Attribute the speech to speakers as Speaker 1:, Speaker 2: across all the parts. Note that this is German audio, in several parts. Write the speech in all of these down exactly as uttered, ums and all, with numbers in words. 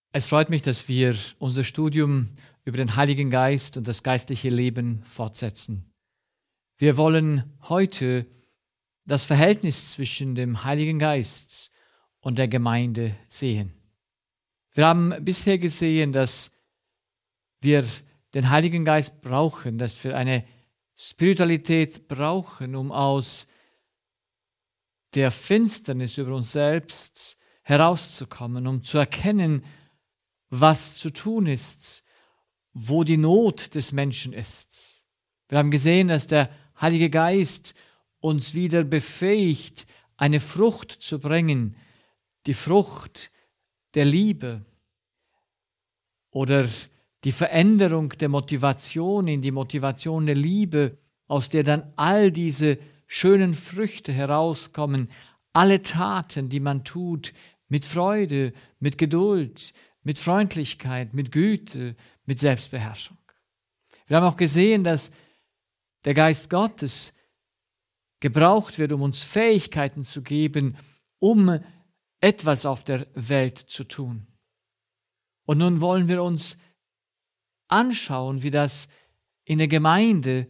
Speaker 1: Es freut mich, dass wir unser Studium über den Heiligen Geist und das geistliche Leben fortsetzen. Wir wollen heute das Verhältnis zwischen dem Heiligen Geist und der Gemeinde sehen. Wir haben bisher gesehen, dass wir den Heiligen Geist brauchen, dass wir eine Spiritualität brauchen, um aus der Finsternis über uns selbst herauszukommen, um zu erkennen, was zu tun ist, wo die Not des Menschen ist. Wir haben gesehen, dass der Heilige Geist uns wieder befähigt, eine Frucht zu bringen, die Frucht der Liebe oder die Veränderung der Motivation in die Motivation der Liebe, aus der dann all diese schönen Früchte herauskommen, alle Taten, die man tut, mit Freude, mit Geduld, mit Freundlichkeit, mit Güte, mit Selbstbeherrschung. Wir haben auch gesehen, dass der Geist Gottes gebraucht wird, um uns Fähigkeiten zu geben, um etwas auf der Welt zu tun. Und nun wollen wir uns anschauen, wie das in der Gemeinde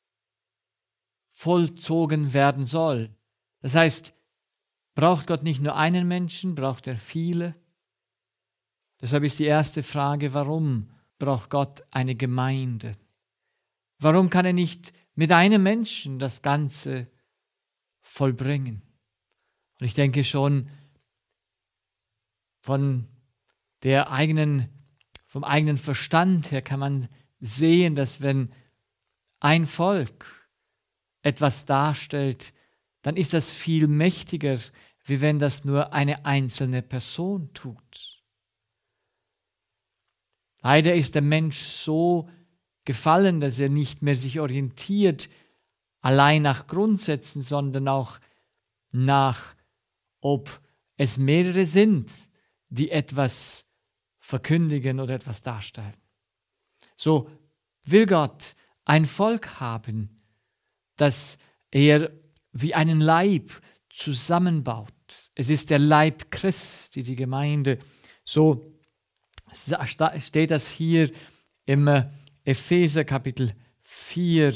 Speaker 1: vollzogen werden soll. Das heißt, braucht Gott nicht nur einen Menschen, braucht er viele? Deshalb ist die erste Frage, warum braucht Gott eine Gemeinde? Warum kann er nicht mit einem Menschen das Ganze vollbringen? Und ich denke schon, von der eigenen, vom eigenen Verstand her kann man sehen, dass wenn ein Volk etwas darstellt, dann ist das viel mächtiger, wie wenn das nur eine einzelne Person tut. Leider ist der Mensch so gefallen, dass er nicht mehr sich orientiert allein nach Grundsätzen, sondern auch nach, ob es mehrere sind, die etwas verkündigen oder etwas darstellen. So will Gott ein Volk haben, das er wie einen Leib zusammenbaut. Es ist der Leib Christi, die Gemeinde. So steht das hier im Epheser Kapitel vier,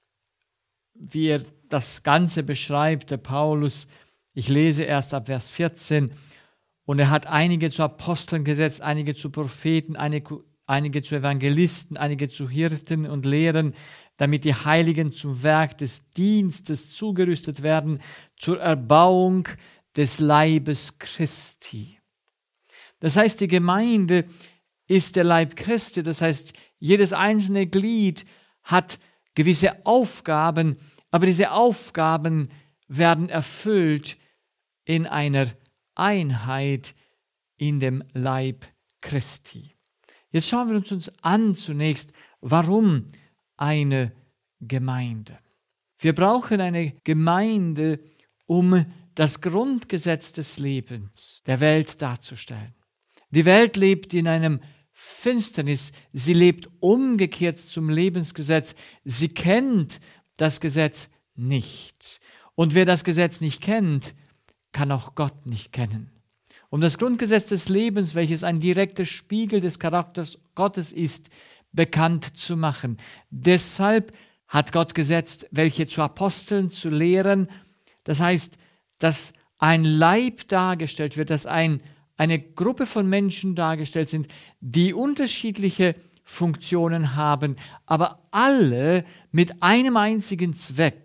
Speaker 1: wie er das Ganze beschreibt, der Paulus. Ich lese erst ab Vers vierzehn. Und er hat einige zu Aposteln gesetzt, einige zu Propheten, einige, einige zu Evangelisten, einige zu Hirten und Lehrern, damit die Heiligen zum Werk des Dienstes zugerüstet werden, zur Erbauung des Leibes Christi. Das heißt, die Gemeinde ist der Leib Christi, das heißt, jedes einzelne Glied hat gewisse Aufgaben, aber diese Aufgaben werden erfüllt in einer Einheit in dem Leib Christi. Jetzt schauen wir uns an zunächst, warum eine Gemeinde. Wir brauchen eine Gemeinde, um das Grundgesetz des Lebens der Welt darzustellen. Die Welt lebt in einem Finsternis, sie lebt umgekehrt zum Lebensgesetz, sie kennt das Gesetz nicht. Und wer das Gesetz nicht kennt, kann auch Gott nicht kennen. Um das Grundgesetz des Lebens, welches ein direkter Spiegel des Charakters Gottes ist, bekannt zu machen. Deshalb hat Gott gesetzt, welche zu Aposteln, zu Lehrern, das heißt, dass ein Leib dargestellt wird, dass ein, eine Gruppe von Menschen dargestellt sind, die unterschiedliche Funktionen haben, aber alle mit einem einzigen Zweck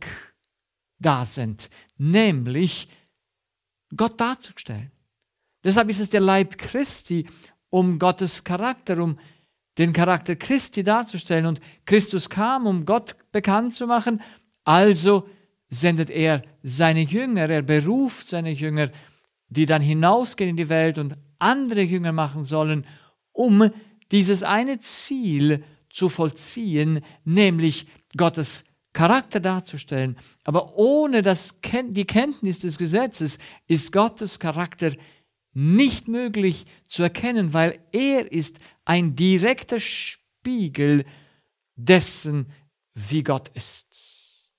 Speaker 1: da sind, nämlich Gott darzustellen. Deshalb ist es der Leib Christi, um Gottes Charakter, um den Charakter Christi darzustellen. Und Christus kam, um Gott bekannt zu machen, also sendet er seine Jünger, er beruft seine Jünger, die dann hinausgehen in die Welt und andere Jünger machen sollen, um dieses eine Ziel zu vollziehen, nämlich Gottes Charakter darzustellen. Aber ohne das, die Kenntnis des Gesetzes ist Gottes Charakter nicht möglich zu erkennen, weil er ist ein direkter Spiegel dessen, wie Gott ist.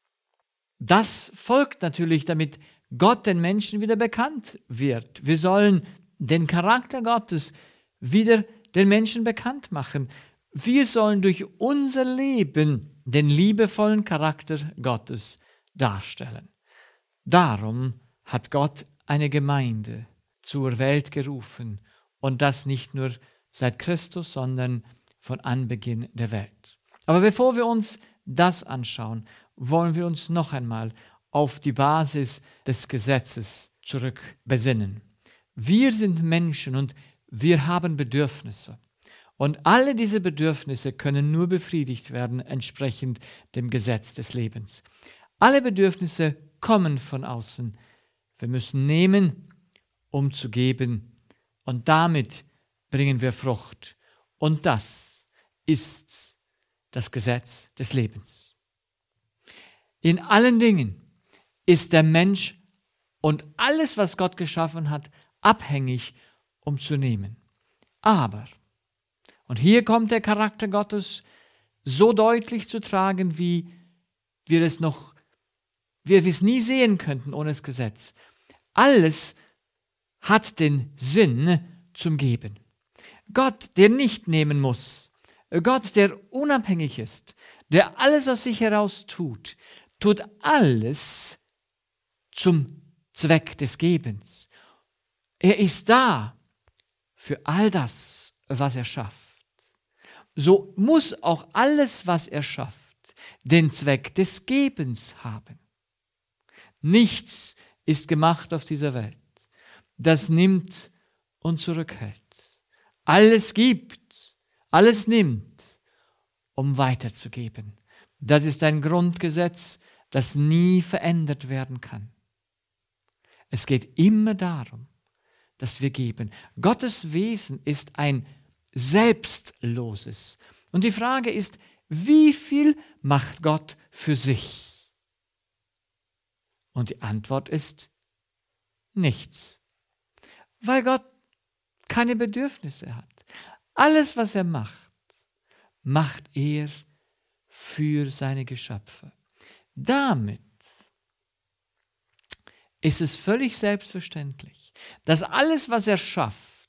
Speaker 1: Das folgt natürlich, damit Gott den Menschen wieder bekannt wird. Wir sollen den Charakter Gottes wieder den Menschen bekannt machen. Wir sollen durch unser Leben den liebevollen Charakter Gottes darstellen. Darum hat Gott eine Gemeinde zur Welt gerufen und das nicht nur seit Christus, sondern von Anbeginn der Welt. Aber bevor wir uns das anschauen, wollen wir uns noch einmal auf die Basis des Gesetzes zurückbesinnen. Wir sind Menschen und wir haben Bedürfnisse. Und alle diese Bedürfnisse können nur befriedigt werden entsprechend dem Gesetz des Lebens. Alle Bedürfnisse kommen von außen. Wir müssen nehmen, um zu geben. Und damit bringen wir Frucht. Und das ist das Gesetz des Lebens. In allen Dingen ist der Mensch und alles, was Gott geschaffen hat, abhängig, um zu nehmen. Aber, und hier kommt der Charakter Gottes so deutlich zu tragen, wie wir es noch, wie wir es nie sehen könnten ohne das Gesetz. Alles hat den Sinn zum Geben. Gott, der nicht nehmen muss, Gott, der unabhängig ist, der alles aus sich heraus tut, tut alles zum Zweck des Gebens. Er ist da für all das, was er schafft. So muss auch alles, was er schafft, den Zweck des Gebens haben. Nichts ist gemacht auf dieser Welt, das nimmt und zurückhält. Alles gibt, alles nimmt, um weiterzugeben. Das ist ein Grundgesetz, das nie verändert werden kann. Es geht immer darum, dass wir geben. Gottes Wesen ist ein selbstloses. Und die Frage ist, wie viel macht Gott für sich? Und die Antwort ist nichts. Weil Gott keine Bedürfnisse hat. Alles, was er macht, macht er für seine Geschöpfe. Damit ist es völlig selbstverständlich, dass alles, was er schafft,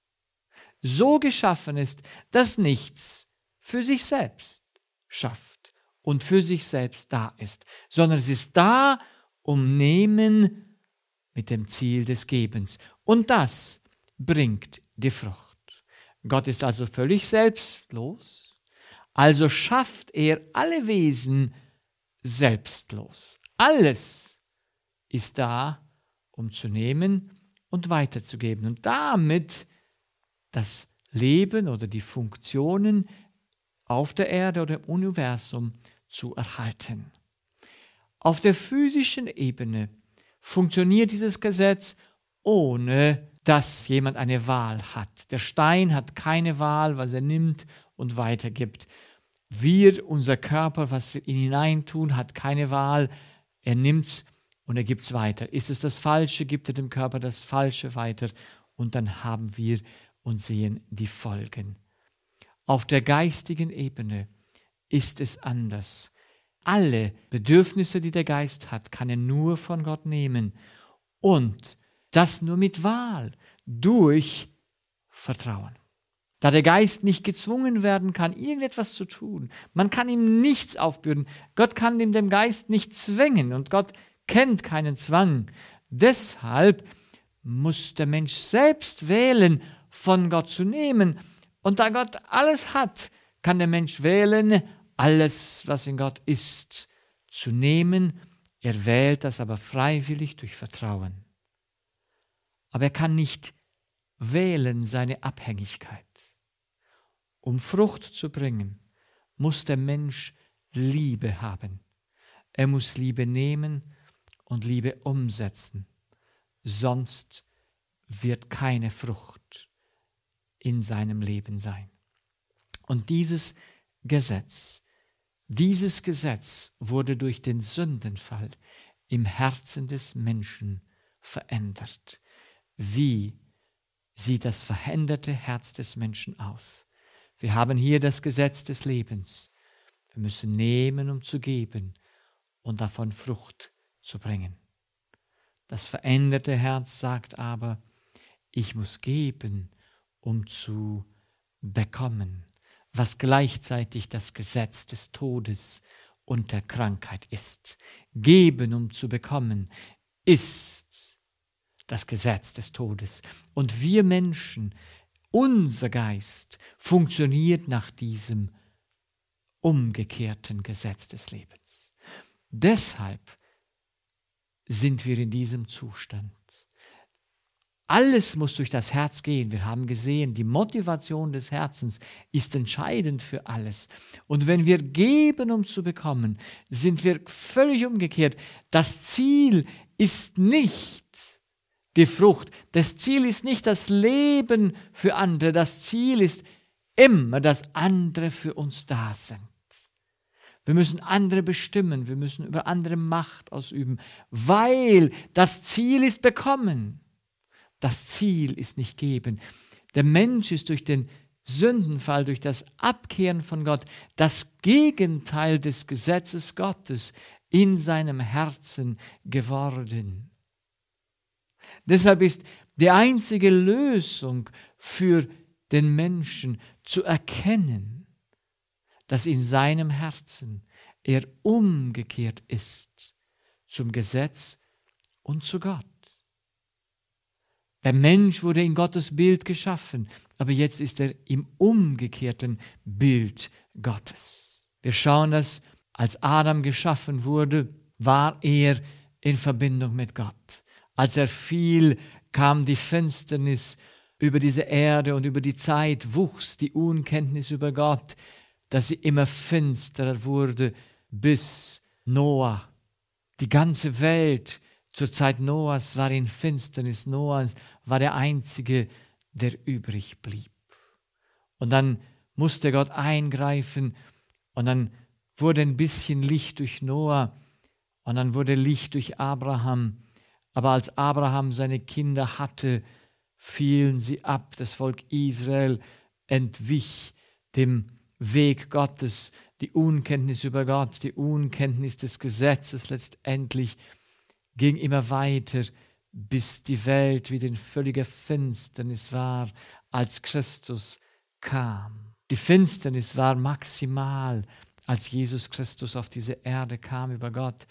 Speaker 1: so geschaffen ist, dass nichts für sich selbst schafft und für sich selbst da ist, sondern es ist da, um Nehmen mit dem Ziel des Gebens. Und das bringt die Frucht. Gott ist also völlig selbstlos, also schafft er alle Wesen selbstlos. Alles ist da, um zu nehmen und weiterzugeben und damit das Leben oder die Funktionen auf der Erde oder im Universum zu erhalten. Auf der physischen Ebene funktioniert dieses Gesetz, ohne dass jemand eine Wahl hat. Der Stein hat keine Wahl, was er nimmt und weitergibt. Wir, unser Körper, was wir in ihn hineintun, hat keine Wahl. Er nimmt es und er gibt es weiter. Ist es das Falsche, gibt er dem Körper das Falsche weiter und dann haben wir und sehen die Folgen. Auf der geistigen Ebene ist es anders. Alle Bedürfnisse, die der Geist hat, kann er nur von Gott nehmen und das nur mit Wahl, durch Vertrauen. Da der Geist nicht gezwungen werden kann, irgendetwas zu tun. Man kann ihm nichts aufbürden. Gott kann ihm dem Geist nicht zwingen und Gott kennt keinen Zwang. Deshalb muss der Mensch selbst wählen, von Gott zu nehmen. Und da Gott alles hat, kann der Mensch wählen, alles, was in Gott ist, zu nehmen. Er wählt das aber freiwillig durch Vertrauen. Aber er kann nicht wählen seine Abhängigkeit. Um Frucht zu bringen, muss der Mensch Liebe haben. Er muss Liebe nehmen und Liebe umsetzen. Sonst wird keine Frucht in seinem Leben sein. Und dieses Gesetz, dieses Gesetz wurde durch den Sündenfall im Herzen des Menschen verändert. Wie sieht das veränderte Herz des Menschen aus? Wir haben hier das Gesetz des Lebens. Wir müssen nehmen, um zu geben und davon Frucht zu bringen. Das veränderte Herz sagt aber, ich muss geben, um zu bekommen, was gleichzeitig das Gesetz des Todes und der Krankheit ist. Geben, um zu bekommen, ist das Gesetz des Todes. Und wir Menschen, unser Geist funktioniert nach diesem umgekehrten Gesetz des Lebens. Deshalb sind wir in diesem Zustand. Alles muss durch das Herz gehen. Wir haben gesehen, die Motivation des Herzens ist entscheidend für alles. Und wenn wir geben, um zu bekommen, sind wir völlig umgekehrt. Das Ziel ist nicht die Frucht. Das Ziel ist nicht das Leben für andere. Das Ziel ist immer, dass andere für uns da sind. Wir müssen andere bestimmen. Wir müssen über andere Macht ausüben, weil das Ziel ist bekommen. Das Ziel ist nicht geben. Der Mensch ist durch den Sündenfall, durch das Abkehren von Gott, das Gegenteil des Gesetzes Gottes in seinem Herzen geworden. Deshalb ist die einzige Lösung für den Menschen zu erkennen, dass in seinem Herzen er umgekehrt ist zum Gesetz und zu Gott. Der Mensch wurde in Gottes Bild geschaffen, aber jetzt ist er im umgekehrten Bild Gottes. Wir schauen, dass als Adam geschaffen wurde, war er in Verbindung mit Gott. Als er fiel, kam die Finsternis über diese Erde und über die Zeit, wuchs die Unkenntnis über Gott, dass sie immer finsterer wurde, bis Noah. Die ganze Welt zur Zeit Noahs war in Finsternis. Noah war der Einzige, der übrig blieb. Und dann musste Gott eingreifen und dann wurde ein bisschen Licht durch Noah und dann wurde Licht durch Abraham. Aber als Abraham seine Kinder hatte, fielen sie ab. Das Volk Israel entwich dem Weg Gottes, die Unkenntnis über Gott, die Unkenntnis des Gesetzes letztendlich ging immer weiter, bis die Welt wieder in völliger Finsternis war, als Christus kam. Die Finsternis war maximal, als Jesus Christus auf diese Erde kam über Gott.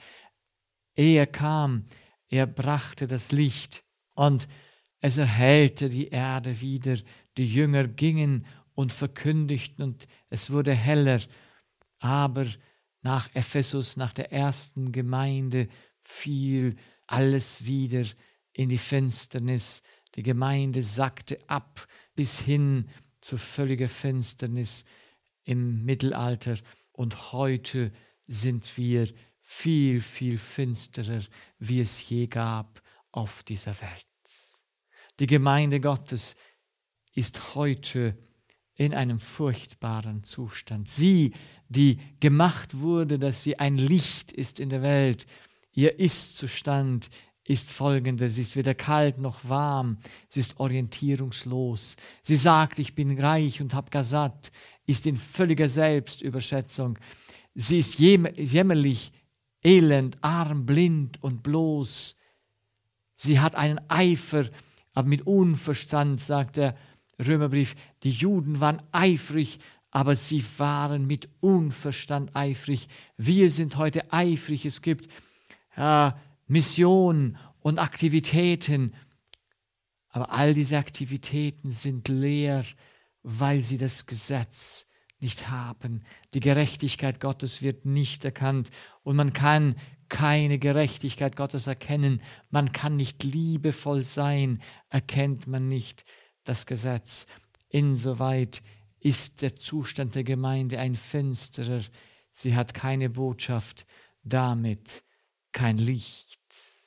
Speaker 1: Er kam, er brachte das Licht und es erhellte die Erde wieder. Die Jünger gingen und verkündigten und es wurde heller. Aber nach Ephesus, nach der ersten Gemeinde, fiel alles wieder in die Finsternis. Die Gemeinde sackte ab bis hin zu völliger Finsternis im Mittelalter. Und heute sind wir viel, viel finsterer, wie es je gab auf dieser Welt. Die Gemeinde Gottes ist heute in einem furchtbaren Zustand. Sie, die gemacht wurde, dass sie ein Licht ist in der Welt, ihr Ist-Zustand ist folgender: Sie ist weder kalt noch warm, sie ist orientierungslos. Sie sagt, ich bin reich und hab gar satt, ist in völliger Selbstüberschätzung. Sie ist jämmerlich, elend, arm, blind und bloß. Sie hat einen Eifer, aber mit Unverstand, sagt der Römerbrief. Die Juden waren eifrig, aber sie waren mit Unverstand eifrig. Wir sind heute eifrig. Es gibt ja, Mission und Aktivitäten, aber all diese Aktivitäten sind leer, weil sie das Gesetz nicht haben. Die Gerechtigkeit Gottes wird nicht erkannt und man kann keine Gerechtigkeit Gottes erkennen. Man kann nicht liebevoll sein, erkennt man nicht das Gesetz. Insoweit ist der Zustand der Gemeinde ein finsterer. Sie hat keine Botschaft, damit kein Licht.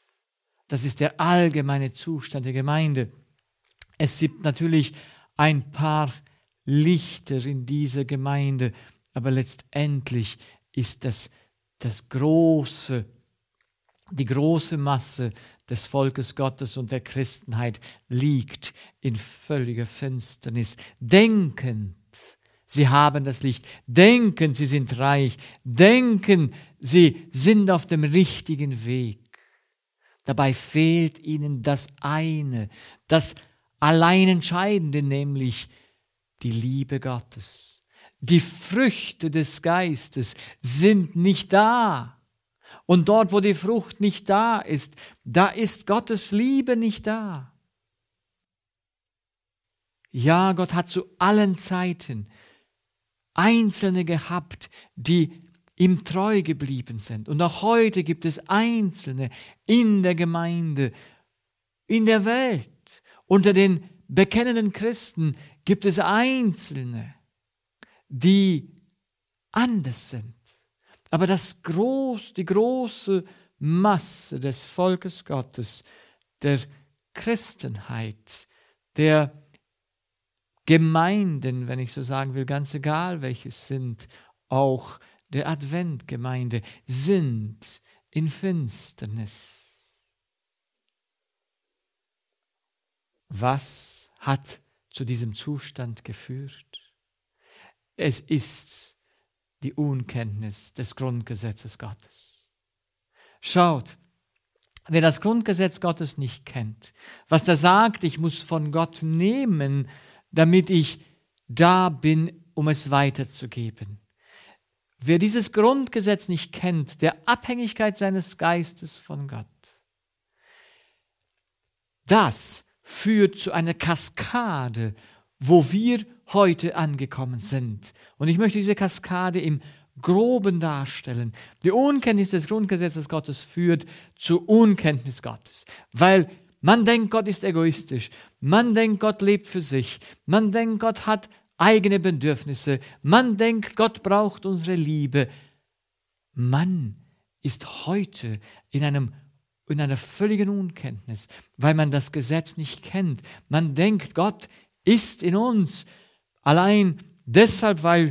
Speaker 1: Das ist der allgemeine Zustand der Gemeinde. Es gibt natürlich ein paar Lichter in dieser Gemeinde, aber letztendlich ist das, das große, die große Masse des Volkes Gottes und der Christenheit liegt in völliger Finsternis. Denken, sie haben das Licht. Denken, sie sind reich. Denken, sie sind auf dem richtigen Weg. Dabei fehlt ihnen das eine, das allein Entscheidende, nämlich die Liebe Gottes. Die Früchte des Geistes sind nicht da. Und dort, wo die Frucht nicht da ist, da ist Gottes Liebe nicht da. Ja, Gott hat zu allen Zeiten Einzelne gehabt, die ihm treu geblieben sind. Und auch heute gibt es Einzelne in der Gemeinde, in der Welt. Unter den bekennenden Christen gibt es Einzelne, die anders sind. Aber das groß, die große Masse des Volkes Gottes, der Christenheit, der Gemeinden, wenn ich so sagen will, ganz egal welches sind, auch der Adventgemeinde, sind in Finsternis. Was hat zu diesem Zustand geführt? Es ist die Unkenntnis des Grundgesetzes Gottes. Schaut, wer das Grundgesetz Gottes nicht kennt, was da sagt, ich muss von Gott nehmen, damit ich da bin, um es weiterzugeben. Wer dieses Grundgesetz nicht kennt, der Abhängigkeit seines Geistes von Gott, das führt zu einer Kaskade, wo wir heute angekommen sind. Und ich möchte diese Kaskade im Groben darstellen. Die Unkenntnis des Grundgesetzes Gottes führt zur Unkenntnis Gottes, weil man denkt, Gott ist egoistisch. Man denkt, Gott lebt für sich. Man denkt, Gott hat eigene Bedürfnisse. Man denkt, Gott braucht unsere Liebe. Man ist heute in, einem, in einer völligen Unkenntnis, weil man das Gesetz nicht kennt. Man denkt, Gott ist in uns. Allein deshalb, weil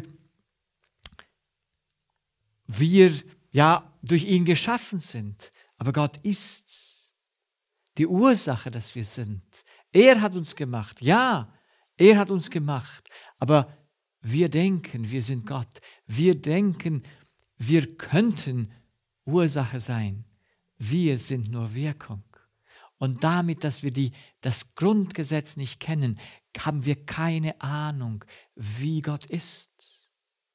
Speaker 1: wir ja durch ihn geschaffen sind. Aber Gott ist die Ursache, dass wir sind. Er hat uns gemacht. Ja, er hat uns gemacht. Aber wir denken, wir sind Gott. Wir denken, wir könnten Ursache sein. Wir sind nur Wirkung. Und damit, dass wir die, das Grundgesetz nicht kennen, haben wir keine Ahnung, wie Gott ist.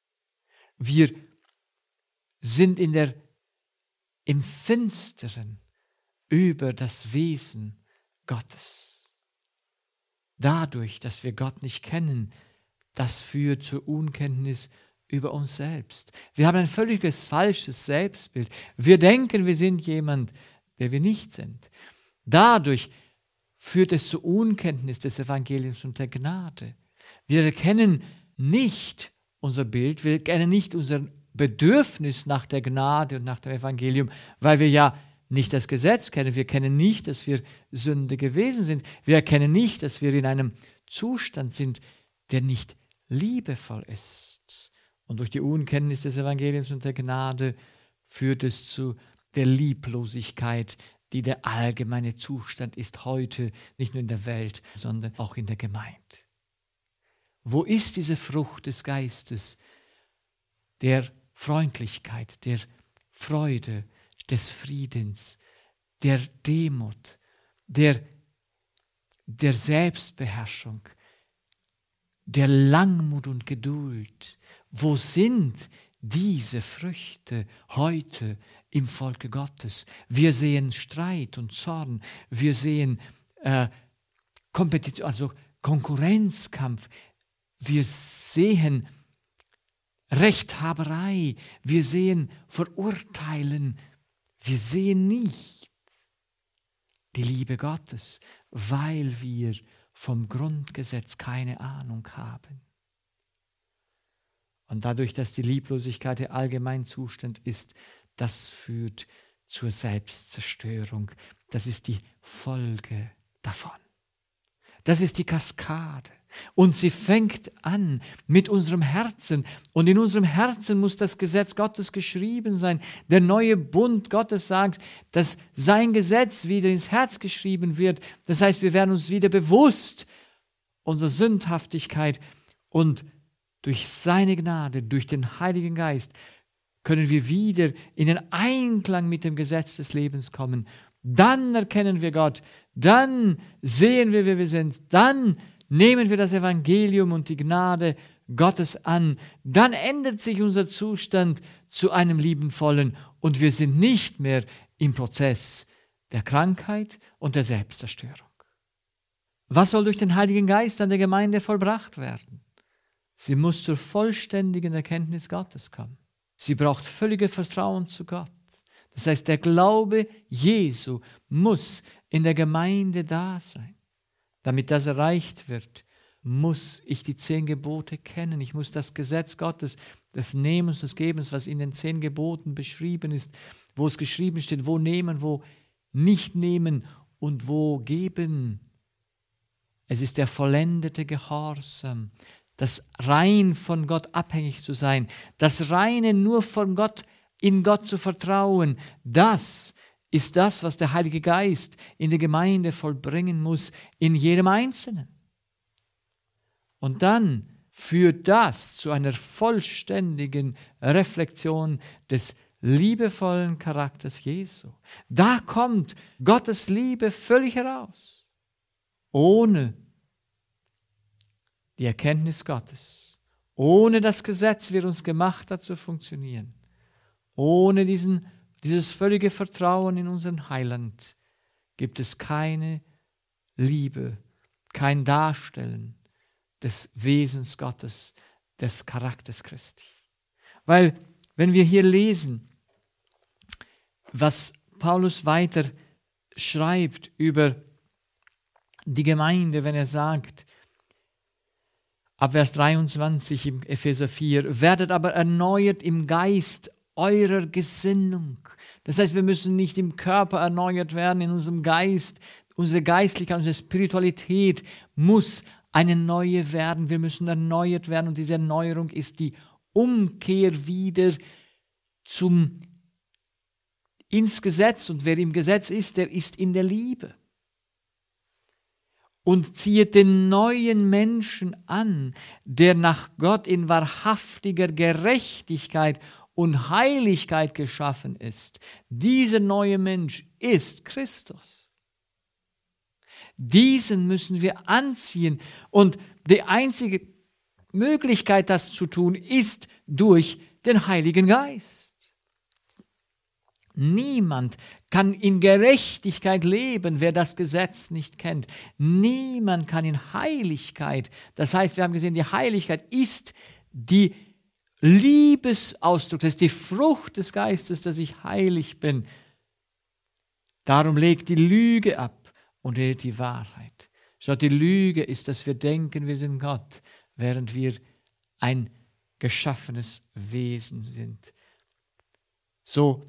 Speaker 1: Wir sind in der, im Finsteren über das Wesen Gottes. Dadurch, dass wir Gott nicht kennen, das führt zur Unkenntnis über uns selbst. Wir haben ein völliges falsches Selbstbild. Wir denken, wir sind jemand, der wir nicht sind. Dadurch führt es zur Unkenntnis des Evangeliums und der Gnade. Wir erkennen nicht unser Bild, wir erkennen nicht unser Bedürfnis nach der Gnade und nach dem Evangelium, weil wir ja nicht das Gesetz kennen. Wir kennen nicht, dass wir Sünde gewesen sind. Wir erkennen nicht, dass wir in einem Zustand sind, der nicht liebevoll ist. Und durch die Unkenntnis des Evangeliums und der Gnade führt es zu der Lieblosigkeit, die der allgemeine Zustand ist heute, nicht nur in der Welt, sondern auch in der Gemeinde. Wo ist diese Frucht des Geistes, der Freundlichkeit, der Freude, des Friedens, der Demut, der, der Selbstbeherrschung, der Langmut und Geduld? Wo sind diese Früchte heute im Volke Gottes? Wir sehen Streit und Zorn, wir sehen äh, Kompetition, also Konkurrenzkampf, wir sehen Rechthaberei, wir sehen Verurteilen, wir sehen nicht die Liebe Gottes, weil wir vom Grundgesetz keine Ahnung haben. Und dadurch, dass die Lieblosigkeit der Allgemeinzustand ist, das führt zur Selbstzerstörung. Das ist die Folge davon. Das ist die Kaskade. Und sie fängt an mit unserem Herzen. Und in unserem Herzen muss das Gesetz Gottes geschrieben sein. Der neue Bund Gottes sagt, dass sein Gesetz wieder ins Herz geschrieben wird. Das heißt, wir werden uns wieder bewusst unserer Sündhaftigkeit. Und durch seine Gnade, durch den Heiligen Geist, können wir wieder in den Einklang mit dem Gesetz des Lebens kommen. Dann erkennen wir Gott, Dann sehen wir, wer wir sind. Dann nehmen wir das Evangelium und die Gnade Gottes an. Dann ändert sich unser Zustand zu einem liebenvollen und wir sind nicht mehr im Prozess der Krankheit und der Selbstzerstörung. Was soll durch den Heiligen Geist an der Gemeinde vollbracht werden? Sie muss zur vollständigen Erkenntnis Gottes kommen. Sie braucht völliges Vertrauen zu Gott. Das heißt, der Glaube Jesu muss in der Gemeinde da sein. Damit das erreicht wird, muss ich die zehn Gebote kennen. Ich muss das Gesetz Gottes, des Nehmens, des Gebens, was in den zehn Geboten beschrieben ist, wo es geschrieben steht, wo nehmen, wo nicht nehmen und wo geben. Es ist der vollendete Gehorsam, das rein von Gott abhängig zu sein, das reine nur von Gott, in Gott zu vertrauen. Das ist das, was der Heilige Geist in der Gemeinde vollbringen muss, in jedem Einzelnen. Und dann führt das zu einer vollständigen Reflexion des liebevollen Charakters Jesu. Da kommt Gottes Liebe völlig heraus. Ohne die Erkenntnis Gottes, ohne das Gesetz, wie er uns gemacht hat, zu funktionieren, ohne diesen, dieses völlige Vertrauen in unseren Heiland, gibt es keine Liebe, kein Darstellen des Wesens Gottes, des Charakters Christi. Weil, wenn wir hier lesen, was Paulus weiter schreibt über die Gemeinde, wenn er sagt, ab Vers dreiundzwanzig im Epheser vier, werdet aber erneuert im Geist eurer Gesinnung. Das heißt, wir müssen nicht im Körper erneuert werden, in unserem Geist. Unsere Geistlichkeit, unsere Spiritualität muss eine neue werden. Wir müssen erneuert werden und diese Erneuerung ist die Umkehr wieder zum ins Gesetz. Und wer im Gesetz ist, der ist in der Liebe. Und zieht den neuen Menschen an, der nach Gott in wahrhaftiger Gerechtigkeit und Heiligkeit geschaffen ist. Dieser neue Mensch ist Christus. Diesen müssen wir anziehen. Und die einzige Möglichkeit, das zu tun, ist durch den Heiligen Geist. Niemand kann in Gerechtigkeit leben, wer das Gesetz nicht kennt. Niemand kann in Heiligkeit, das heißt, wir haben gesehen, die Heiligkeit ist die Liebesausdruck, das ist die Frucht des Geistes, dass ich heilig bin. Darum legt die Lüge ab und redet die Wahrheit. Schaut, die Lüge ist, dass wir denken, wir sind Gott, während wir ein geschaffenes Wesen sind. So,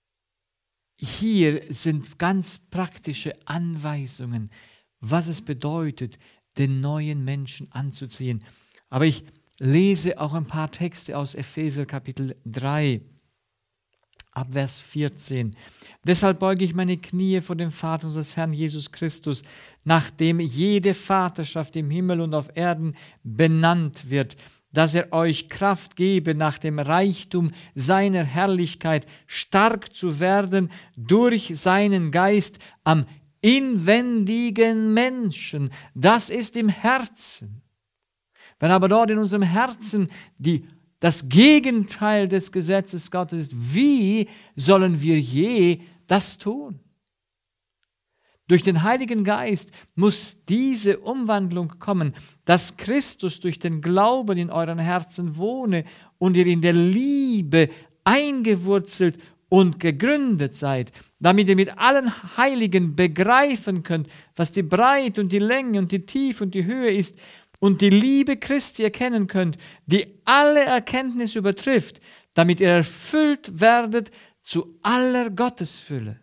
Speaker 1: hier sind ganz praktische Anweisungen, was es bedeutet, den neuen Menschen anzuziehen. Aber ich lese auch ein paar Texte aus Epheser Kapitel drei, ab Vers vierzehn. Deshalb beuge ich meine Knie vor dem Vater unseres Herrn Jesus Christus, nachdem jede Vaterschaft im Himmel und auf Erden benannt wird, dass er euch Kraft gebe, nach dem Reichtum seiner Herrlichkeit stark zu werden durch seinen Geist am inwendigen Menschen. Das ist im Herzen. Wenn aber dort in unserem Herzen die, das Gegenteil des Gesetzes Gottes ist, wie sollen wir je das tun? Durch den Heiligen Geist muss diese Umwandlung kommen, dass Christus durch den Glauben in euren Herzen wohne und ihr in der Liebe eingewurzelt und gegründet seid, damit ihr mit allen Heiligen begreifen könnt, was die Breite und die Länge und die Tiefe und die Höhe ist und die Liebe Christi erkennen könnt, die alle Erkenntnis übertrifft, damit ihr erfüllt werdet zu aller Gottesfülle.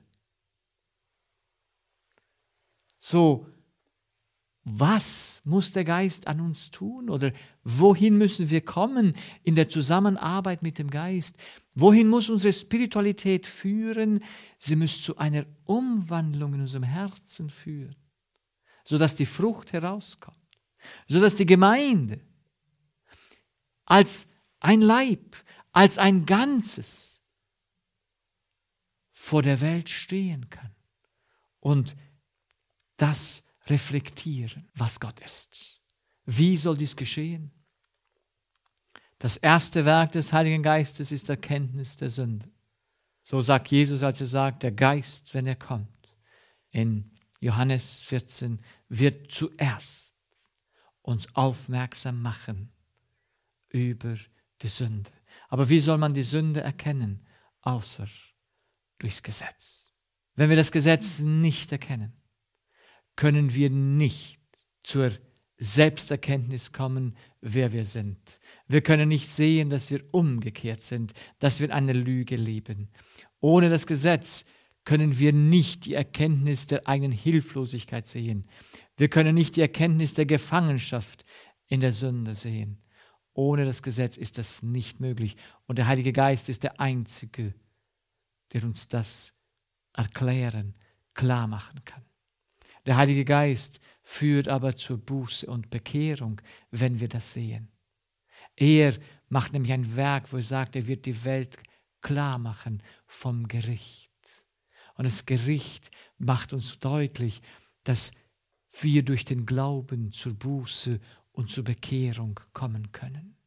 Speaker 1: So, was muss der Geist an uns tun oder wohin müssen wir kommen in der Zusammenarbeit mit dem Geist? Wohin muss unsere Spiritualität führen? Sie muss zu einer Umwandlung in unserem Herzen führen, sodass die Frucht herauskommt, sodass die Gemeinde als ein Leib, als ein Ganzes vor der Welt stehen kann und das reflektieren, was Gott ist. Wie soll dies geschehen? Das erste Werk des Heiligen Geistes ist Erkenntnis der Sünde. So sagt Jesus, als er sagt, der Geist, wenn er kommt, in Johannes vierzehn, wird zuerst uns aufmerksam machen über die Sünde. Aber wie soll man die Sünde erkennen? Außer durchs Gesetz. Wenn wir das Gesetz nicht erkennen, können wir nicht zur Selbsterkenntnis kommen, wer wir sind. Wir können nicht sehen, dass wir umgekehrt sind, dass wir eine Lüge leben. Ohne das Gesetz können wir nicht die Erkenntnis der eigenen Hilflosigkeit sehen. Wir können nicht die Erkenntnis der Gefangenschaft in der Sünde sehen. Ohne das Gesetz ist das nicht möglich. Und der Heilige Geist ist der Einzige, der uns das erklären, klar machen kann. Der Heilige Geist führt aber zur Buße und Bekehrung, wenn wir das sehen. Er macht nämlich ein Werk, wo er sagt, er wird die Welt klar machen vom Gericht. Und das Gericht macht uns deutlich, dass wir durch den Glauben zur Buße und zur Bekehrung kommen können.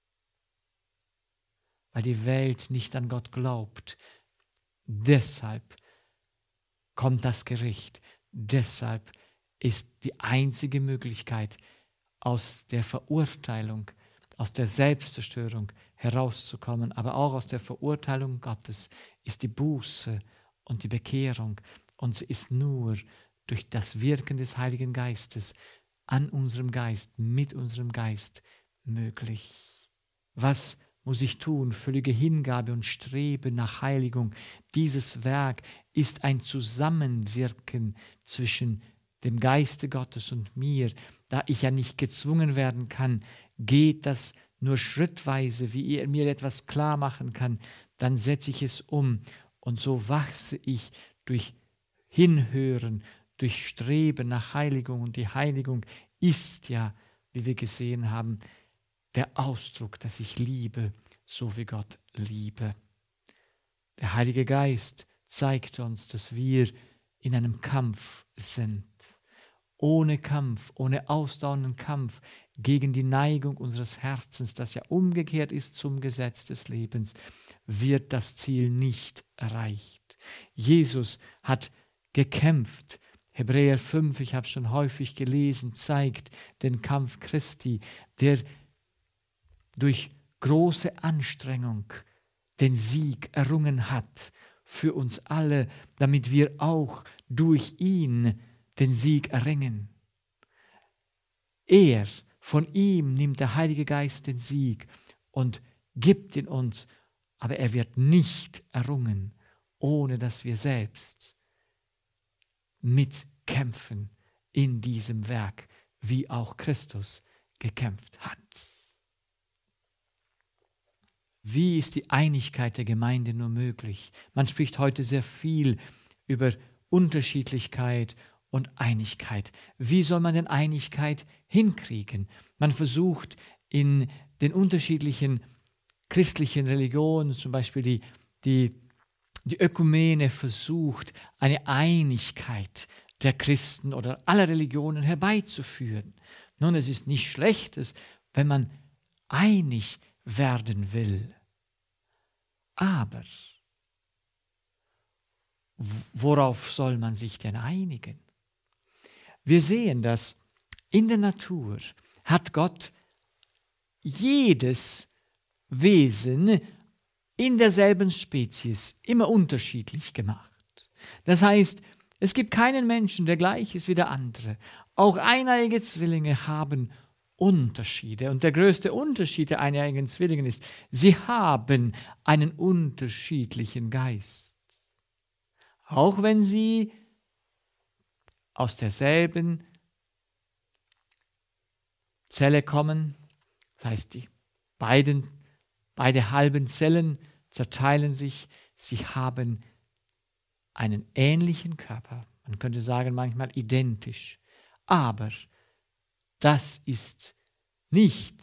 Speaker 1: Weil die Welt nicht an Gott glaubt. Deshalb kommt das Gericht. Deshalb ist die einzige Möglichkeit, aus der Verurteilung, aus der Selbstzerstörung herauszukommen, aber auch aus der Verurteilung Gottes, ist die Buße und die Bekehrung. Und sie ist nur durch das Wirken des Heiligen Geistes an unserem Geist, mit unserem Geist möglich. Was muss ich tun? Völlige Hingabe und Streben nach Heiligung. Dieses Werk ist ein Zusammenwirken zwischen dem Geiste Gottes und mir. Da ich ja nicht gezwungen werden kann, geht das nur schrittweise, wie er mir etwas klar machen kann, dann setze ich es um. Und so wachse ich durch Hinhören, durch Streben nach Heiligung. Und die Heiligung ist ja, wie wir gesehen haben, der Ausdruck, dass ich liebe, so wie Gott liebe. Der Heilige Geist zeigt uns, dass wir in einem Kampf sind. Ohne Kampf, ohne ausdauernden Kampf gegen die Neigung unseres Herzens, das ja umgekehrt ist zum Gesetz des Lebens, wird das Ziel nicht erreicht. Jesus hat gekämpft. Hebräer fünf, ich habe es schon häufig gelesen, zeigt den Kampf Christi, der durch große Anstrengung den Sieg errungen hat für uns alle, damit wir auch durch ihn den Sieg erringen. Er, von ihm nimmt der Heilige Geist den Sieg und gibt ihn uns, aber er wird nicht errungen, ohne dass wir selbst mitkämpfen in diesem Werk, wie auch Christus gekämpft hat. Wie ist die Einigkeit der Gemeinde nur möglich? Man spricht heute sehr viel über Unterschiedlichkeit und Einigkeit. Wie soll man denn Einigkeit hinkriegen? Man versucht in den unterschiedlichen christlichen Religionen, zum Beispiel die, die, die Ökumene versucht, eine Einigkeit der Christen oder aller Religionen herbeizuführen. Nun, es ist nicht Schlechtes, wenn man einig werden will. Aber worauf soll man sich denn einigen? Wir sehen, dass in der Natur hat Gott jedes Wesen in derselben Spezies immer unterschiedlich gemacht. Das heißt, es gibt keinen Menschen, der gleich ist wie der andere. Auch eineige Zwillinge haben Unterschiede. Und der größte Unterschied der eineiigen Zwillinge ist, sie haben einen unterschiedlichen Geist. Auch wenn sie aus derselben Zelle kommen, das heißt, die beiden, beide halben Zellen zerteilen sich, sie haben einen ähnlichen Körper, man könnte sagen manchmal identisch, aber das ist nicht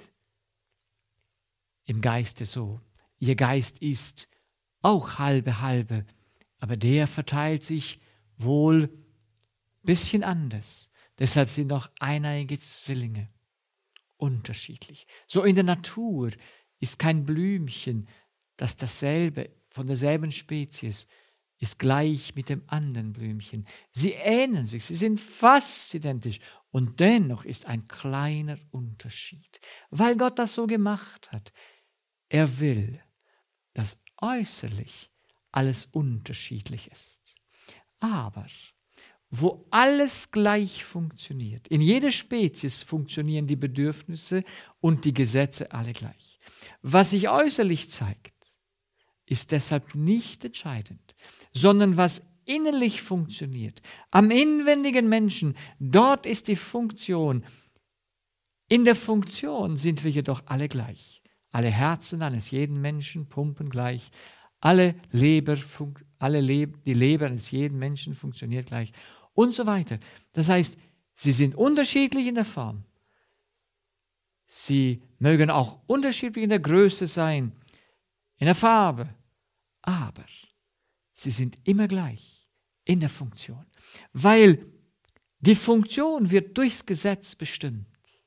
Speaker 1: im Geiste so. Ihr Geist ist auch halbe halbe, aber der verteilt sich wohl bisschen anders. Deshalb sind auch eineige Zwillinge unterschiedlich. So in der Natur ist kein Blümchen, das dasselbe, von derselben Spezies, ist gleich mit dem anderen Blümchen. Sie ähneln sich, sie sind fast identisch. Und dennoch ist ein kleiner Unterschied, weil Gott das so gemacht hat. Er will, dass äußerlich alles unterschiedlich ist. Aber wo alles gleich funktioniert, in jeder Spezies funktionieren die Bedürfnisse und die Gesetze alle gleich. Was sich äußerlich zeigt, ist deshalb nicht entscheidend, sondern was innerlich funktioniert. Am inwendigen Menschen, dort ist die Funktion. In der Funktion sind wir jedoch alle gleich. Alle Herzen eines jeden Menschen pumpen gleich. Alle Leber, alle Leb, die Leber eines jeden Menschen funktioniert gleich. Und so weiter. Das heißt, sie sind unterschiedlich in der Form. Sie mögen auch unterschiedlich in der Größe sein, in der Farbe. Aber sie sind immer gleich in der Funktion. Weil die Funktion wird durchs Gesetz bestimmt.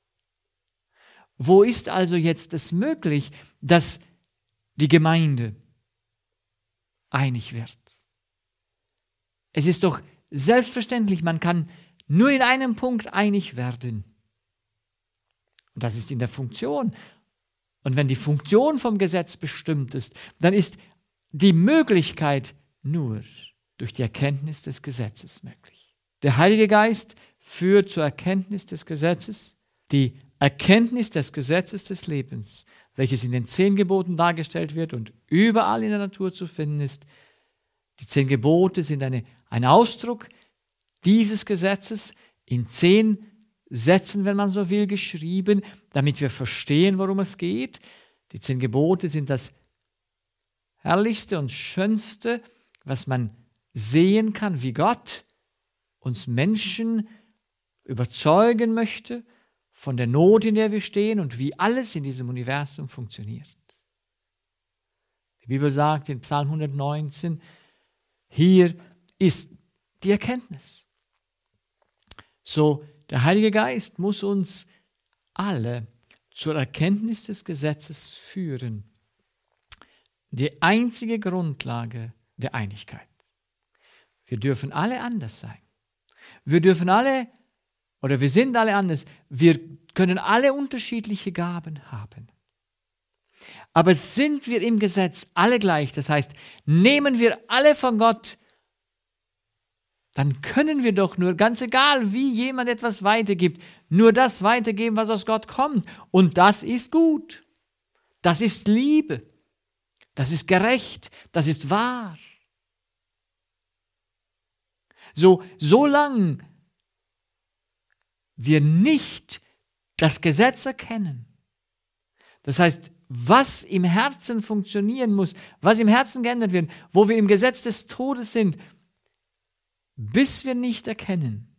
Speaker 1: Wo ist also jetzt es möglich, dass die Gemeinde einig wird? Es ist doch selbstverständlich, man kann nur in einem Punkt einig werden. Und das ist in der Funktion. Und wenn die Funktion vom Gesetz bestimmt ist, dann ist die Möglichkeit nur durch die Erkenntnis des Gesetzes möglich. Der Heilige Geist führt zur Erkenntnis des Gesetzes, die Erkenntnis des Gesetzes des Lebens, welches in den zehn Geboten dargestellt wird und überall in der Natur zu finden ist. Die zehn Gebote sind eine, ein Ausdruck dieses Gesetzes in zehn Sätzen, wenn man so will, geschrieben, damit wir verstehen, worum es geht. Die zehn Gebote sind das Herrlichste und Schönste, was man sehen kann, wie Gott uns Menschen überzeugen möchte von der Not, in der wir stehen und wie alles in diesem Universum funktioniert. Die Bibel sagt in Psalm hundertneunzehn, hier ist die Erkenntnis. So, der Heilige Geist muss uns alle zur Erkenntnis des Gesetzes führen. Die einzige Grundlage der Einigkeit. Wir dürfen alle anders sein. Wir dürfen alle, oder wir sind alle anders, wir können alle unterschiedliche Gaben haben. Aber sind wir im Gesetz alle gleich, das heißt, nehmen wir alle von Gott, dann können wir doch nur, ganz egal wie jemand etwas weitergibt, nur das weitergeben, was aus Gott kommt. Und das ist gut. Das ist Liebe. Das ist gerecht, das ist wahr. So, solange wir nicht das Gesetz erkennen, das heißt, was im Herzen funktionieren muss, was im Herzen geändert wird, wo wir im Gesetz des Todes sind, bis wir nicht erkennen,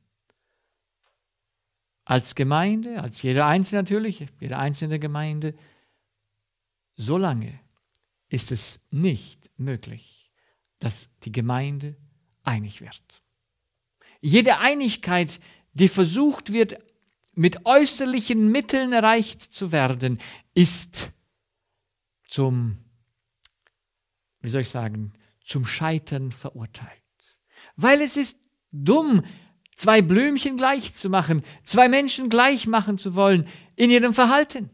Speaker 1: als Gemeinde, als jeder Einzelne natürlich, jede einzelne Gemeinde, solange ist es nicht möglich, dass die Gemeinde einig wird. Jede Einigkeit, die versucht wird, mit äußerlichen Mitteln erreicht zu werden, ist zum, wie soll ich sagen, zum Scheitern verurteilt. Weil es ist dumm, zwei Blümchen gleich zu machen, zwei Menschen gleich machen zu wollen in ihrem Verhalten.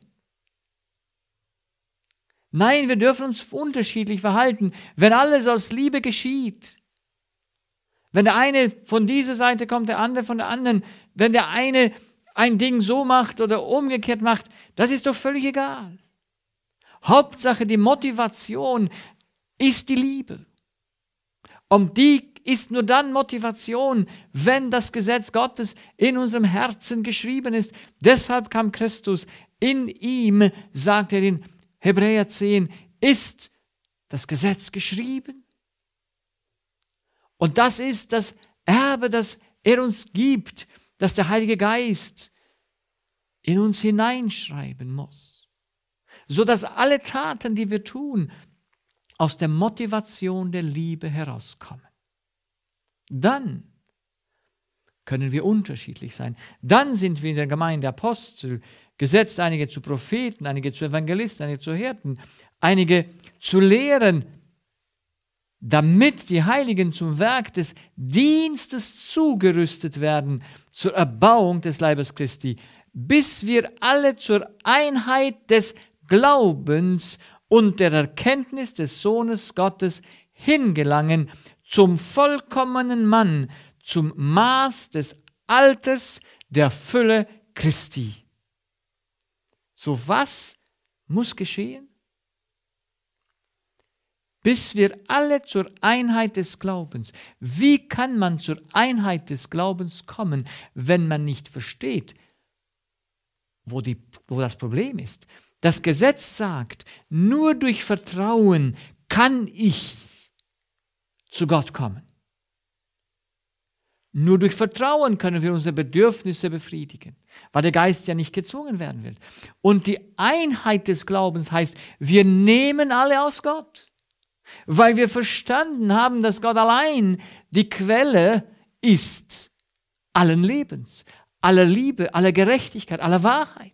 Speaker 1: Nein, wir dürfen uns unterschiedlich verhalten, wenn alles aus Liebe geschieht. Wenn der eine von dieser Seite kommt, der andere von der anderen, wenn der eine ein Ding so macht oder umgekehrt macht, das ist doch völlig egal. Hauptsache die Motivation ist die Liebe. Und die ist nur dann Motivation, wenn das Gesetz Gottes in unserem Herzen geschrieben ist. Deshalb kam Christus. In ihm, sagt er in Hebräer zehn, ist das Gesetz geschrieben. Und das ist das Erbe, das er uns gibt, das der Heilige Geist in uns hineinschreiben muss. Sodass alle Taten, die wir tun, aus der Motivation der Liebe herauskommen. Dann können wir unterschiedlich sein. Dann sind wir in der Gemeinde Apostel, gesetzt einige zu Propheten, einige zu Evangelisten, einige zu Hirten, einige zu Lehren, damit die Heiligen zum Werk des Dienstes zugerüstet werden, zur Erbauung des Leibes Christi, bis wir alle zur Einheit des Glaubens und der Erkenntnis des Sohnes Gottes hingelangen, zum vollkommenen Mann, zum Maß des Alters der Fülle Christi. So was muss geschehen? Bis wir alle zur Einheit des Glaubens. Wie kann man zur Einheit des Glaubens kommen, wenn man nicht versteht, wo, die, wo das Problem ist? Das Gesetz sagt, nur durch Vertrauen kann ich zu Gott kommen. Nur durch Vertrauen können wir unsere Bedürfnisse befriedigen, weil der Geist ja nicht gezwungen werden wird. Und die Einheit des Glaubens heißt, wir nehmen alle aus Gott, weil wir verstanden haben, dass Gott allein die Quelle ist allen Lebens, aller Liebe, aller Gerechtigkeit, aller Wahrheit.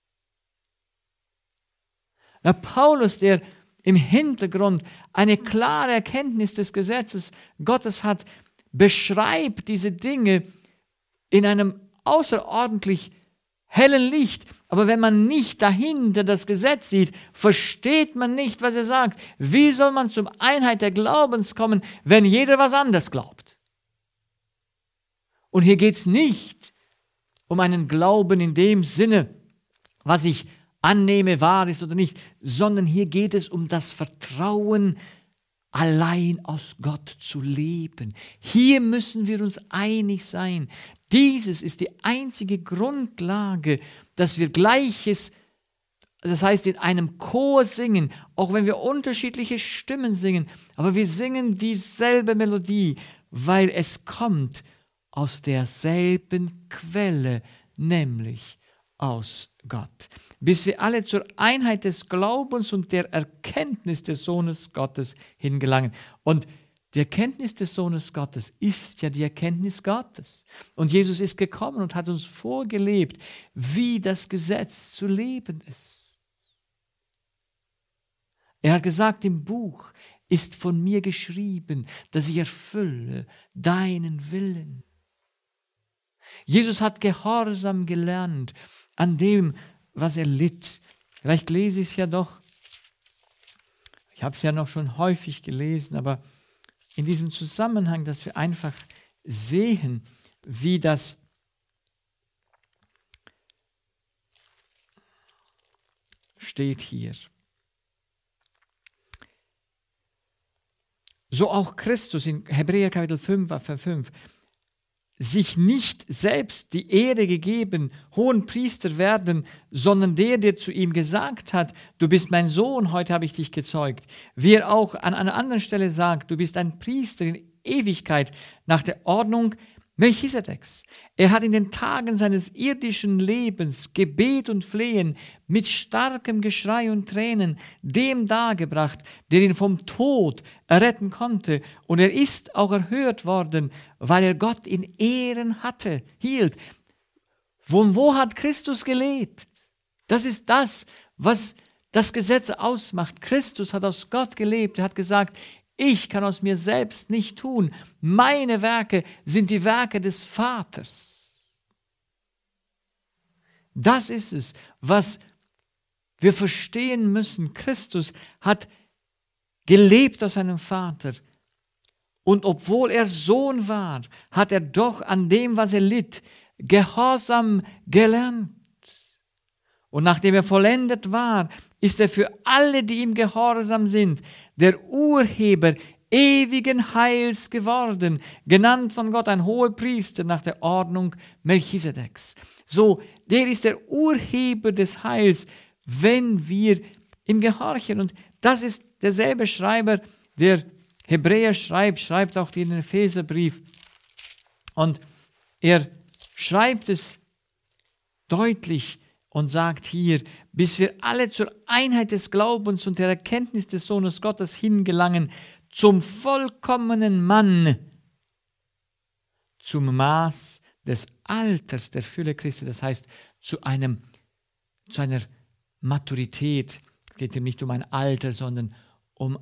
Speaker 1: Na, Paulus, der im Hintergrund eine klare Erkenntnis des Gesetzes Gottes hat, beschreibt diese Dinge in einem außerordentlich hellen Licht. Aber wenn man nicht dahinter das Gesetz sieht, versteht man nicht, was er sagt. Wie soll man zur Einheit der Glaubens kommen, wenn jeder was anderes glaubt? Und hier geht es nicht um einen Glauben in dem Sinne, was ich annehme, wahr ist oder nicht, sondern hier geht es um das Vertrauen, allein aus Gott zu leben. Hier müssen wir uns einig sein. Dieses ist die einzige Grundlage, dass wir Gleiches, das heißt in einem Chor singen, auch wenn wir unterschiedliche Stimmen singen, aber wir singen dieselbe Melodie, weil es kommt aus derselben Quelle, nämlich aus Gott. Bis wir alle zur Einheit des Glaubens und der Erkenntnis des Sohnes Gottes hingelangen. Und die Erkenntnis des Sohnes Gottes ist ja die Erkenntnis Gottes. Und Jesus ist gekommen und hat uns vorgelebt, wie das Gesetz zu leben ist. Er hat gesagt im Buch, ist von mir geschrieben, dass ich erfülle deinen Willen. Jesus hat Gehorsam gelernt an dem, was er litt. Vielleicht lese ich es ja doch. Ich habe es ja noch schon häufig gelesen, aber in diesem Zusammenhang, dass wir einfach sehen, wie das steht hier. So auch Christus in Hebräer Kapitel fünf, Vers fünf, sich nicht selbst die Ehre gegeben, Hohenpriester werden, sondern der, der zu ihm gesagt hat, du bist mein Sohn, heute habe ich dich gezeugt. Wie er auch an einer anderen Stelle sagt, du bist ein Priester in Ewigkeit nach der Ordnung Melchisedeks. Er hat in den Tagen seines irdischen Lebens Gebet und Flehen mit starkem Geschrei und Tränen dem dargebracht, der ihn vom Tod erretten konnte. Und er ist auch erhört worden, weil er Gott in Ehren hatte, hielt. Von wo hat Christus gelebt? Das ist das, was das Gesetz ausmacht. Christus hat aus Gott gelebt. Er hat gesagt, ich kann aus mir selbst nicht tun. Meine Werke sind die Werke des Vaters. Das ist es, was wir verstehen müssen. Christus hat gelebt aus seinem Vater. Und obwohl er Sohn war, hat er doch an dem, was er litt, Gehorsam gelernt. Und nachdem er vollendet war, ist er für alle, die ihm gehorsam sind, der Urheber ewigen Heils geworden, genannt von Gott ein Hohepriester nach der Ordnung Melchisedeks. So, der ist der Urheber des Heils, wenn wir ihm gehorchen. Und das ist derselbe Schreiber, der Hebräer schreibt, schreibt auch den Epheserbrief. Und er schreibt es deutlich und sagt hier, bis wir alle zur Einheit des Glaubens und der Erkenntnis des Sohnes Gottes hingelangen, zum vollkommenen Mann, zum Maß des Alters der Fülle Christi, das heißt zu, einem, zu einer Maturität. Es geht ihm nicht um ein Alter, sondern um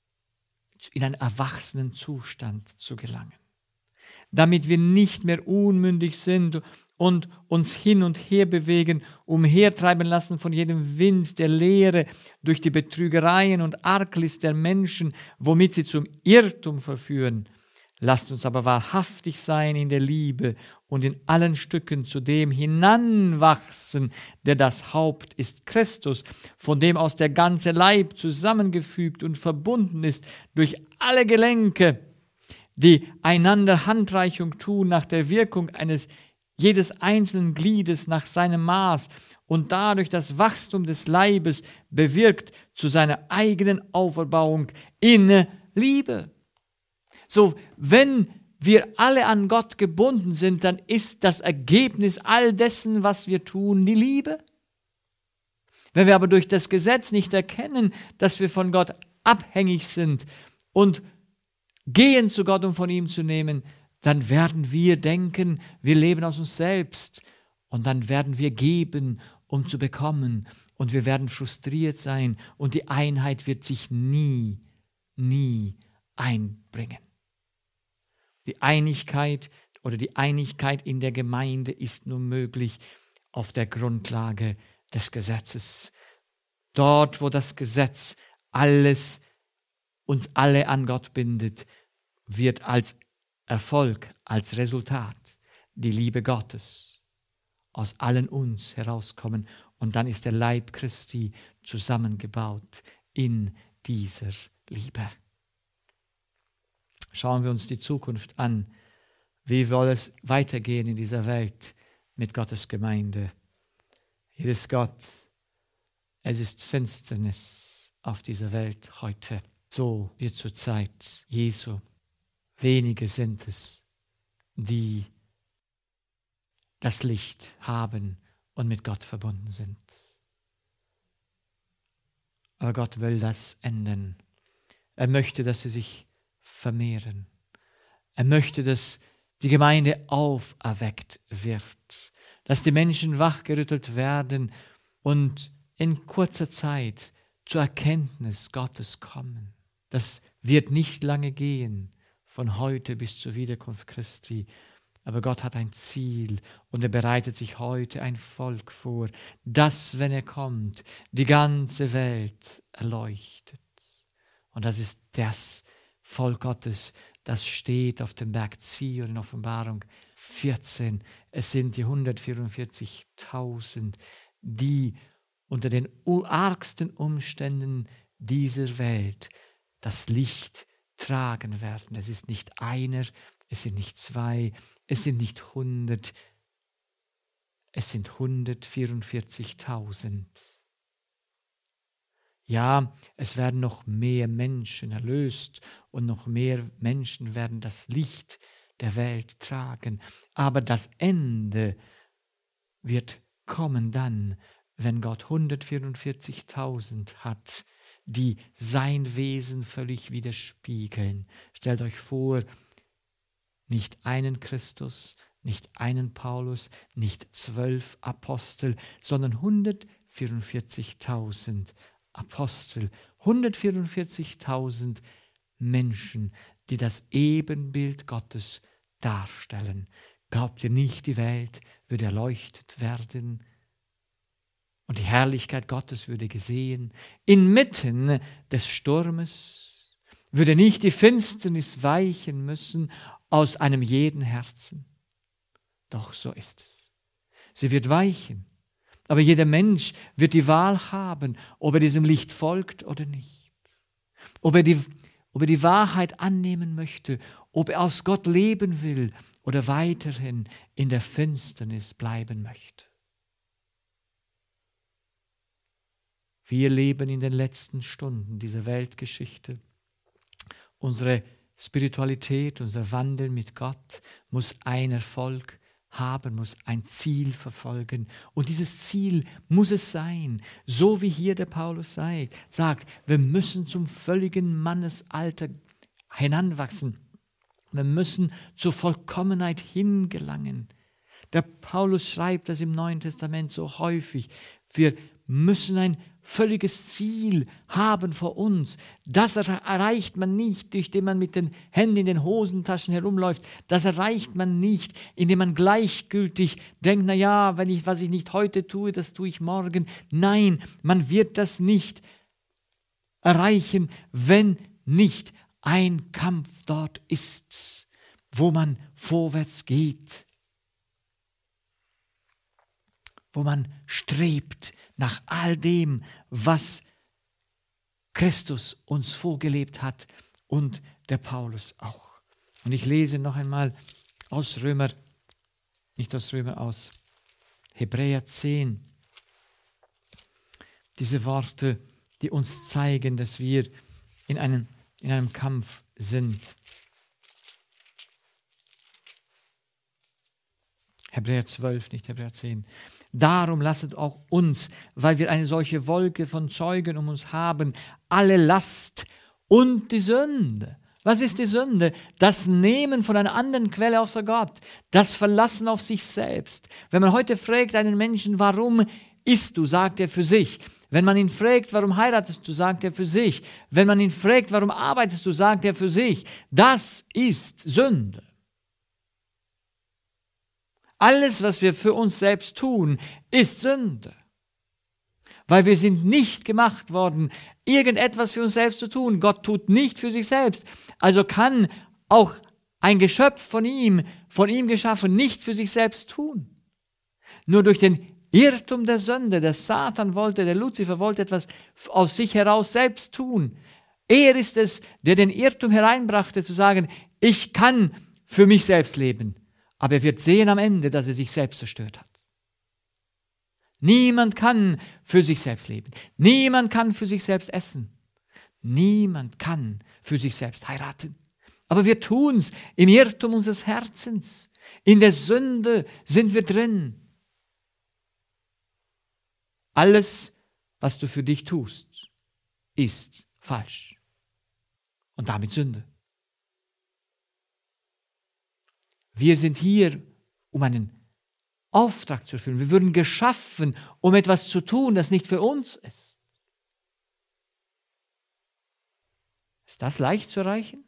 Speaker 1: in einen erwachsenen Zustand zu gelangen. Damit wir nicht mehr unmündig sind und uns hin und her bewegen, umhertreiben lassen von jedem Wind der Lehre, durch die Betrügereien und Arglist der Menschen, womit sie zum Irrtum verführen. Lasst uns aber wahrhaftig sein in der Liebe und in allen Stücken zu dem hinanwachsen, der das Haupt ist, Christus, von dem aus der ganze Leib zusammengefügt und verbunden ist durch alle Gelenke, die einander Handreichung tun nach der Wirkung eines jedes einzelnen Gliedes nach seinem Maß und dadurch das Wachstum des Leibes bewirkt zu seiner eigenen Auferbauung in Liebe. So, wenn wir alle an Gott gebunden sind, dann ist das Ergebnis all dessen, was wir tun, die Liebe. Wenn wir aber durch das Gesetz nicht erkennen, dass wir von Gott abhängig sind und gehen zu Gott, um von ihm zu nehmen, dann werden wir denken, wir leben aus uns selbst und dann werden wir geben, um zu bekommen und wir werden frustriert sein und die Einheit wird sich nie, nie einbringen. Die Einigkeit oder die Einigkeit in der Gemeinde ist nur möglich auf der Grundlage des Gesetzes. Dort, wo das Gesetz alles uns alle an Gott bindet, wird als Erfolg, als Resultat die Liebe Gottes aus allen uns herauskommen und dann ist der Leib Christi zusammengebaut in dieser Liebe. Schauen wir uns die Zukunft an. Wie soll es weitergehen in dieser Welt mit Gottes Gemeinde? Hier ist Gott. Es ist Finsternis auf dieser Welt heute. So wie zur Zeit Jesu. Wenige sind es, die das Licht haben und mit Gott verbunden sind. Aber Gott will das ändern. Er möchte, dass sie sich vermehren. Er möchte, dass die Gemeinde auferweckt wird, dass die Menschen wachgerüttelt werden und in kurzer Zeit zur Erkenntnis Gottes kommen. Das wird nicht lange gehen, von heute bis zur Wiederkunft Christi. Aber Gott hat ein Ziel und er bereitet sich heute ein Volk vor, das, wenn er kommt, die ganze Welt erleuchtet. Und das ist das Volk Gottes, das steht auf dem Berg Zion in Offenbarung vierzehn. Es sind die hundertvierundvierzigtausend, die unter den argsten Umständen dieser Welt das Licht tragen werden. Es ist nicht einer, es sind nicht zwei, es sind nicht hundert, es sind hundertvierundvierzigtausend. Ja, es werden noch mehr Menschen erlöst und noch mehr Menschen werden das Licht der Welt tragen. Aber das Ende wird kommen dann, wenn Gott hundertvierundvierzigtausend hat, die sein Wesen völlig widerspiegeln. Stellt euch vor, nicht einen Christus, nicht einen Paulus, nicht zwölf Apostel, sondern hundertvierundvierzigtausend Apostel, hundertvierundvierzigtausend Menschen, die das Ebenbild Gottes darstellen. Glaubt ihr nicht, die Welt würde erleuchtet werden und die Herrlichkeit Gottes würde gesehen? Inmitten des Sturmes würde nicht die Finsternis weichen müssen aus einem jeden Herzen. Doch so ist es. Sie wird weichen. Aber jeder Mensch wird die Wahl haben, ob er diesem Licht folgt oder nicht. Ob er die, ob er die Wahrheit annehmen möchte, ob er aus Gott leben will oder weiterhin in der Finsternis bleiben möchte. Wir leben in den letzten Stunden dieser Weltgeschichte. Unsere Spiritualität, unser Wandel mit Gott muss ein Erfolg haben, muss ein Ziel verfolgen. Und dieses Ziel muss es sein, so wie hier der Paulus sagt, wir müssen zum völligen Mannesalter hinanwachsen. Wir müssen zur Vollkommenheit hingelangen. Der Paulus schreibt das im Neuen Testament so häufig. Wir müssen ein völliges Ziel haben vor uns. Das erreicht man nicht, indem man mit den Händen in den Hosentaschen herumläuft. Das erreicht man nicht, indem man gleichgültig denkt, na ja, wenn ich, was ich nicht heute tue, das tue ich morgen. Nein, man wird das nicht erreichen, wenn nicht ein Kampf dort ist, wo man vorwärts geht, wo man strebt nach all dem, was Christus uns vorgelebt hat und der Paulus auch. Und ich lese noch einmal aus Römer, nicht aus Römer, aus Hebräer zehn, diese Worte, die uns zeigen, dass wir in einem, in einem Kampf sind. Hebräer zwölf, nicht Hebräer zehn. Darum lasset auch uns, weil wir eine solche Wolke von Zeugen um uns haben, alle Last und die Sünde. Was ist die Sünde? Das Nehmen von einer anderen Quelle außer Gott, das Verlassen auf sich selbst. Wenn man heute fragt einen Menschen, warum isst du, sagt er für sich. Wenn man ihn fragt, warum heiratest du, sagt er für sich. Wenn man ihn fragt, warum arbeitest du, sagt er für sich. Das ist Sünde. Alles, was wir für uns selbst tun, ist Sünde. Weil wir sind nicht gemacht worden, irgendetwas für uns selbst zu tun. Gott tut nicht für sich selbst. Also kann auch ein Geschöpf von ihm, von ihm geschaffen, nichts für sich selbst tun. Nur durch den Irrtum der Sünde, der Satan wollte, der Luzifer wollte etwas aus sich heraus selbst tun. Er ist es, der den Irrtum hereinbrachte, zu sagen, ich kann für mich selbst leben. Aber er wird sehen am Ende, dass er sich selbst zerstört hat. Niemand kann für sich selbst leben. Niemand kann für sich selbst essen. Niemand kann für sich selbst heiraten. Aber wir tun es im Irrtum unseres Herzens. In der Sünde sind wir drin. Alles, was du für dich tust, ist falsch. Und damit Sünde. Wir sind hier, um einen Auftrag zu erfüllen. Wir wurden geschaffen, um etwas zu tun, das nicht für uns ist. Ist das leicht zu erreichen?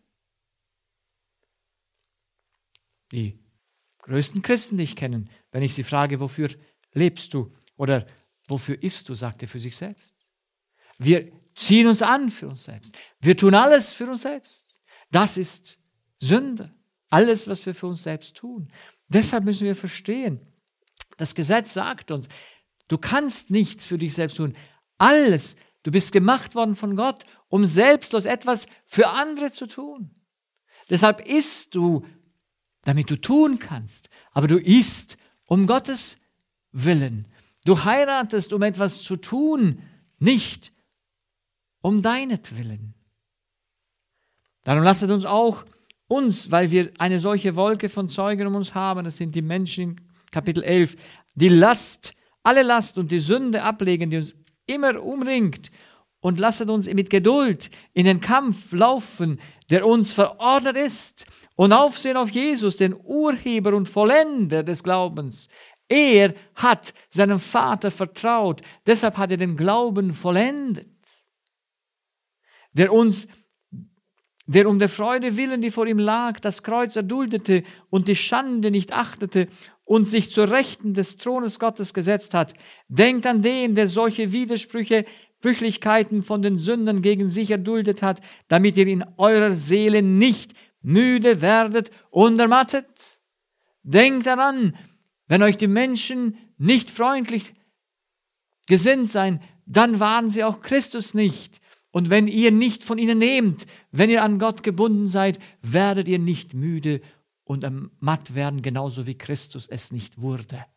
Speaker 1: Die größten Christen, die ich kenne, wenn ich sie frage, wofür lebst du oder wofür isst du, sagt er für sich selbst. Wir ziehen uns an für uns selbst. Wir tun alles für uns selbst. Das ist Sünde. Alles, was wir für uns selbst tun. Deshalb müssen wir verstehen, das Gesetz sagt uns, du kannst nichts für dich selbst tun. Alles, du bist gemacht worden von Gott, um selbstlos etwas für andere zu tun. Deshalb isst du, damit du tun kannst. Aber du isst um Gottes Willen. Du heiratest, um etwas zu tun, nicht um deinetwillen. Darum lasset uns auch uns, weil wir eine solche Wolke von Zeugen um uns haben, das sind die Menschen in Kapitel elf, die Last, alle Last und die Sünde ablegen, die uns immer umringt, und lasset uns mit Geduld in den Kampf laufen, der uns verordnet ist, und aufsehen auf Jesus, den Urheber und Vollender des Glaubens. Er hat seinem Vater vertraut, deshalb hat er den Glauben vollendet, der uns, der um der Freude willen, die vor ihm lag, das Kreuz erduldete und die Schande nicht achtete und sich zur Rechten des Thrones Gottes gesetzt hat. Denkt an den, der solche Widersprüche, Brüchlichkeiten von den Sündern gegen sich erduldet hat, damit ihr in eurer Seele nicht müde werdet und ermattet. Denkt daran, wenn euch die Menschen nicht freundlich gesinnt seien, dann waren sie auch Christus nicht. Und wenn ihr nicht von ihnen nehmt, wenn ihr an Gott gebunden seid, werdet ihr nicht müde und matt werden, genauso wie Christus es nicht wurde.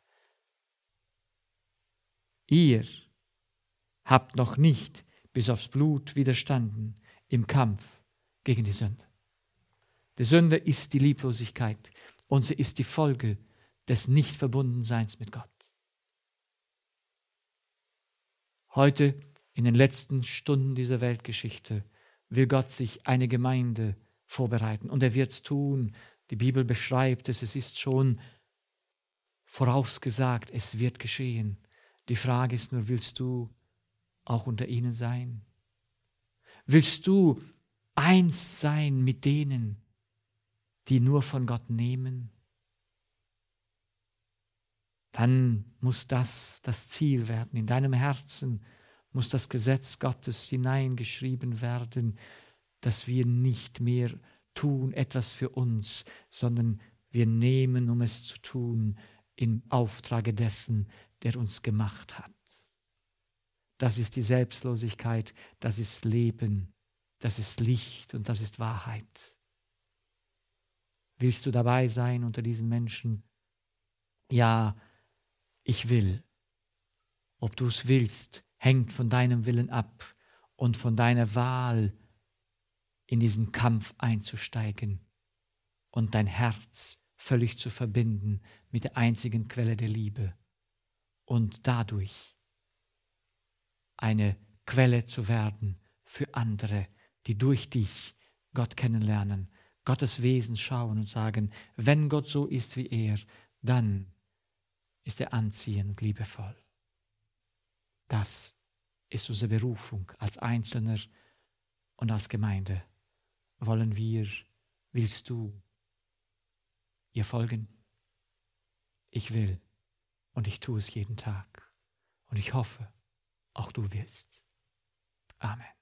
Speaker 1: Ihr habt noch nicht bis aufs Blut widerstanden im Kampf gegen die Sünde. Die Sünde ist die Lieblosigkeit und sie ist die Folge des Nichtverbundenseins mit Gott. Heute, in den letzten Stunden dieser Weltgeschichte, will Gott sich eine Gemeinde vorbereiten. Und er wird es tun. Die Bibel beschreibt es, es ist schon vorausgesagt, es wird geschehen. Die Frage ist nur, willst du auch unter ihnen sein? Willst du eins sein mit denen, die nur von Gott nehmen? Dann muss das das Ziel werden. In deinem Herzen muss das Gesetz Gottes hineingeschrieben werden, dass wir nicht mehr tun etwas für uns, sondern wir nehmen, um es zu tun, im Auftrage dessen, der uns gemacht hat. Das ist die Selbstlosigkeit, das ist Leben, das ist Licht und das ist Wahrheit. Willst du dabei sein unter diesen Menschen? Ja, ich will. Ob du es willst, hängt von deinem Willen ab und von deiner Wahl, in diesen Kampf einzusteigen und dein Herz völlig zu verbinden mit der einzigen Quelle der Liebe und dadurch eine Quelle zu werden für andere, die durch dich Gott kennenlernen, Gottes Wesen schauen und sagen, wenn Gott so ist wie er, dann ist er anziehend und liebevoll. Das ist unsere Berufung als Einzelner und als Gemeinde. Wollen wir, willst du ihr folgen? Ich will und ich tue es jeden Tag. Und ich hoffe, auch du willst. Amen.